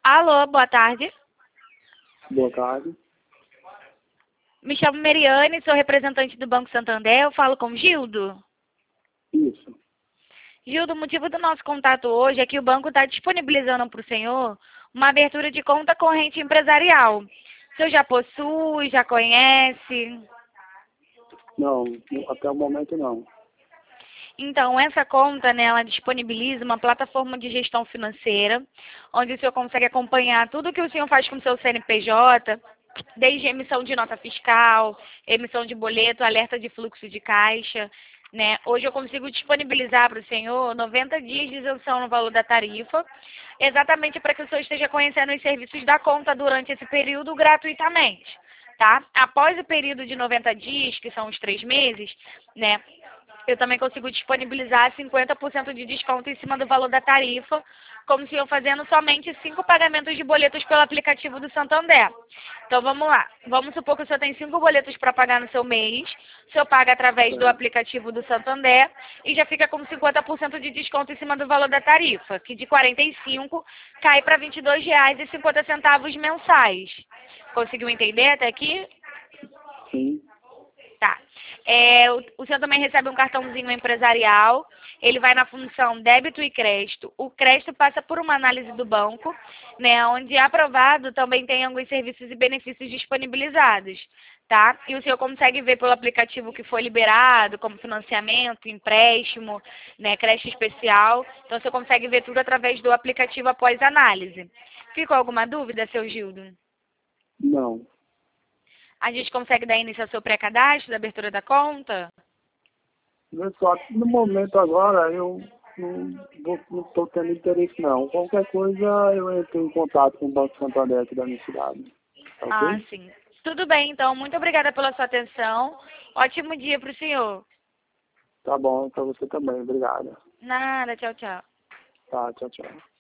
Alô, boa tarde. Boa tarde. Me chamo Meriane, sou representante do Banco Santander. Eu falo com Gildo. Isso. Gildo, o motivo do nosso contato hoje é que o banco está disponibilizando para o senhor uma abertura de conta corrente empresarial. O senhor já possui, já conhece? Não, até o momento não. Então, essa conta, né, ela disponibiliza uma plataforma de gestão financeira, onde o senhor consegue acompanhar tudo que o senhor faz com o seu CNPJ, desde emissão de nota fiscal, emissão de boleto, alerta de fluxo de caixa, né? Hoje eu consigo disponibilizar para o senhor 90 dias de isenção no valor da tarifa, exatamente para que o senhor esteja conhecendo os serviços da conta durante esse período gratuitamente, tá? Após o período de 90 dias, que são os 3 meses, né? Eu também consigo disponibilizar 50% de desconto em cima do valor da tarifa, como se eu fazendo somente 5 pagamentos de boletos pelo aplicativo do Santander. Então vamos lá. Vamos supor que o senhor tem 5 boletos para pagar no seu mês. O senhor paga através do Certo. aplicativo do Santander e já fica com 50% de desconto em cima do valor da tarifa, que de R$ 45 cai para R$ 22,50 mensais. Conseguiu entender até aqui? Sim. Tá. O senhor também recebe um cartãozinho empresarial, ele vai na função débito e crédito. O crédito passa por uma análise do banco, né, onde aprovado também tem alguns serviços e benefícios disponibilizados, tá? E o senhor consegue ver pelo aplicativo que foi liberado, como financiamento, empréstimo, né, creche especial. Então, o senhor consegue ver tudo através do aplicativo após análise. Ficou alguma dúvida, seu Gildo? Não. A gente consegue dar início ao seu pré-cadastro, da abertura da conta? Só que no momento agora eu não estou tendo interesse não. Qualquer coisa eu entro em contato com o Banco Santander aqui da minha cidade. Tá Ah, ok? sim. Tudo bem, então. Muito obrigada pela sua atenção. Ótimo dia para o senhor. Tá bom, para você também. Obrigado. Nada, tchau, tchau. Tá, tchau, tchau.